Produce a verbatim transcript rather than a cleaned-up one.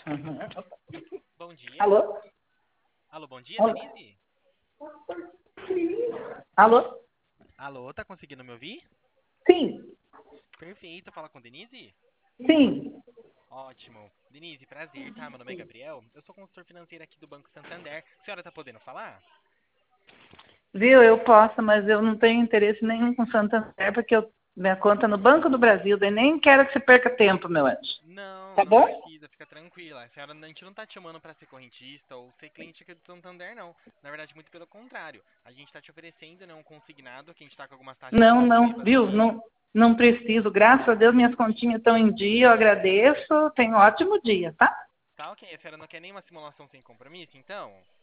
Uhum. Bom dia. Alô? Alô, bom dia, Alô? Denise? Alô? Alô, tá conseguindo me ouvir? Sim, Perfeito, fala com Denise? sim. Ótimo. Denise, prazer, tá? Meu nome é Gabriel. Eu sou consultor financeiro aqui do Banco Santander. A senhora tá podendo falar? Viu? Eu posso, mas eu não tenho interesse nenhum com Santander, porque eu, minha conta é no Banco do Brasil, daí nem quero que você perca tempo, meu anjo. Não, Tá não bom? precisa, fica tranquila. A senhora, a gente não tá te chamando pra ser correntista ou ser cliente aqui do Santander, não. Na verdade, muito pelo contrário. A gente tá te oferecendo, né, um consignado que a gente tá com algumas taxas Não, não, atrativas viu? aqui. Não, não preciso. Graças a Deus, minhas continhas estão em dia, eu agradeço. Tenha um ótimo dia, tá? Tá ok, a senhora não quer nenhuma simulação sem compromisso, então?